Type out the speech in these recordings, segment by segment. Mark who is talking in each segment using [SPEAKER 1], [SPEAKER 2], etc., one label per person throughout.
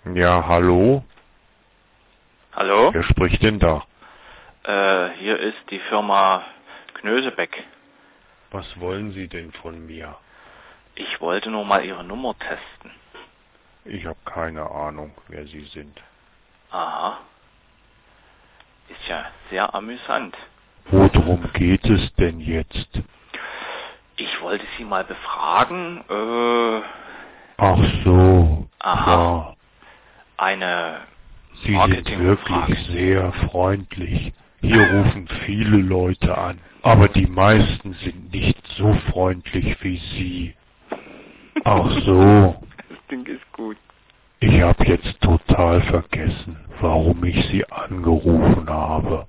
[SPEAKER 1] Ja, hallo?
[SPEAKER 2] Hallo?
[SPEAKER 1] Wer spricht denn da?
[SPEAKER 2] Hier ist die Firma Knösebeck.
[SPEAKER 1] Was wollen Sie denn von mir?
[SPEAKER 2] Ich wollte nur mal Ihre Nummer testen.
[SPEAKER 1] Ich habe keine Ahnung, wer Sie sind.
[SPEAKER 2] Aha. Ist ja sehr amüsant.
[SPEAKER 1] Worum geht es denn jetzt?
[SPEAKER 2] Ich wollte Sie mal befragen,
[SPEAKER 1] Ach so,
[SPEAKER 2] aha.
[SPEAKER 1] ja.
[SPEAKER 2] Eine
[SPEAKER 1] Sie sind
[SPEAKER 2] Marketingfrage.
[SPEAKER 1] wirklich sehr freundlich. Hier rufen viele Leute an, aber die meisten sind nicht so freundlich wie Sie. Ach so,
[SPEAKER 2] Das Ding ist gut.
[SPEAKER 1] ich habe jetzt total vergessen, warum ich Sie angerufen habe.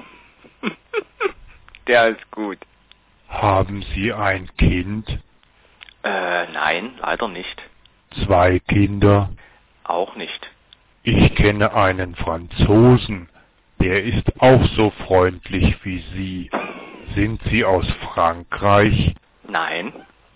[SPEAKER 2] Der ist gut.
[SPEAKER 1] Haben Sie ein Kind?
[SPEAKER 2] Nein, leider nicht.
[SPEAKER 1] 2 Kinder?
[SPEAKER 2] Auch nicht.
[SPEAKER 1] Ich kenne einen Franzosen, der ist auch so freundlich wie Sie. Sind Sie aus Frankreich?
[SPEAKER 2] Nein.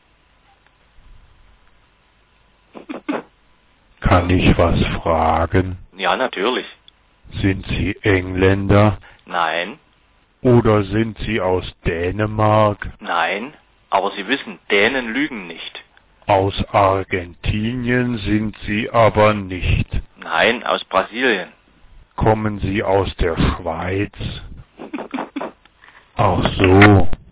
[SPEAKER 1] Kann ich was fragen?
[SPEAKER 2] Ja, natürlich.
[SPEAKER 1] Sind Sie Engländer?
[SPEAKER 2] Nein.
[SPEAKER 1] Oder sind Sie aus Dänemark?
[SPEAKER 2] Nein. Aber Sie wissen, Dänen lügen nicht.
[SPEAKER 1] Aus Argentinien sind Sie aber nicht.
[SPEAKER 2] Nein, aus Brasilien.
[SPEAKER 1] Kommen Sie aus der Schweiz? Ach so.